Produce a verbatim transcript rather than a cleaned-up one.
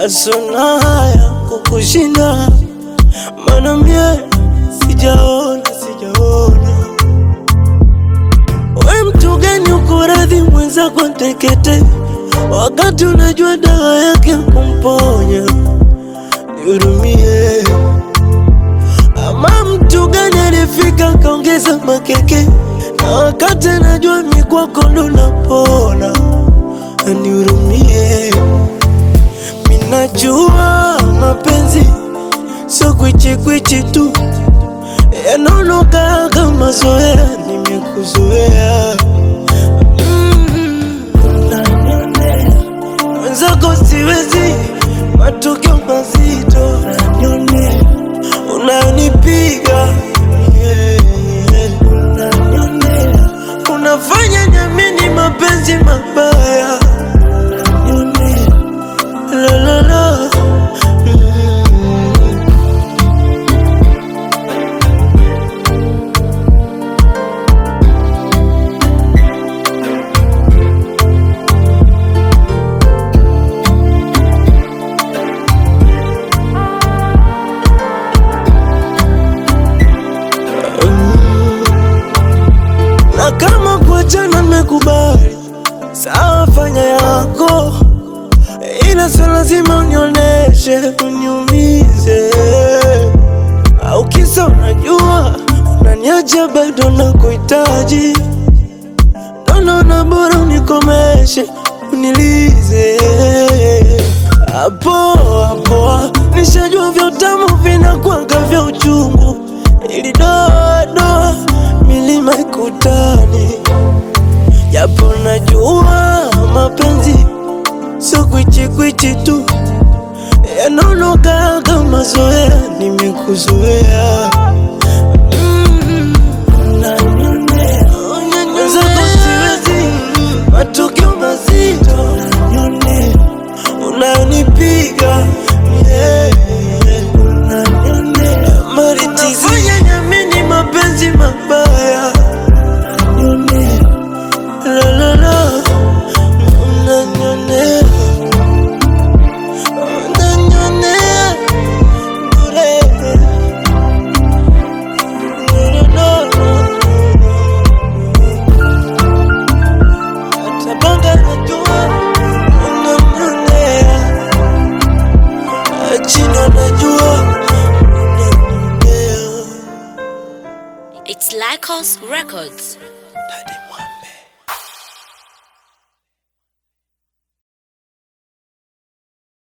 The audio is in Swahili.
asona haya kukushinda, mana mie sijaona, sijaona. We mtu gani ukuradhi mwenzako tekete, wakati unajua dawa yake kumponya? Nihurumie. Ama mtu gani alifika kaongeza makeke, na wakati najua mikwako ndo napona? Nihurumie. Minajua mapenzi so kwichi kwichi tu, yanonoka kama zoea, nimekuzoea. Mwenzako siwezi, matukio mazito unanipiga, unafanya niamini mapenzi mabaya. La la la. Na kama kuachana nimekubali, sawa fanya yako, ila sio lazima unioneshe, uniumize. Au kisa unajua unaniacha bado nakuhitaji, naona bora unikomeshe, unilize. Hapo hapo nishajua vya utamu vinakuanga vya uchungu, ili doa doa milima ikutani. Japo najua mapenzi so kwichi kwichi tu, yanonoka kama zoea, nimekuzoea. Mm, unanionea, mwenzako siwezi, matukio mazito unanipiga, yeah. Unafanya niamini mapenzi mabaya. La la la. Unanionea, unanionea bure. La la la. Hata banga najua unanionea, achina najua unanionea. It's Lycos Records. Daddy.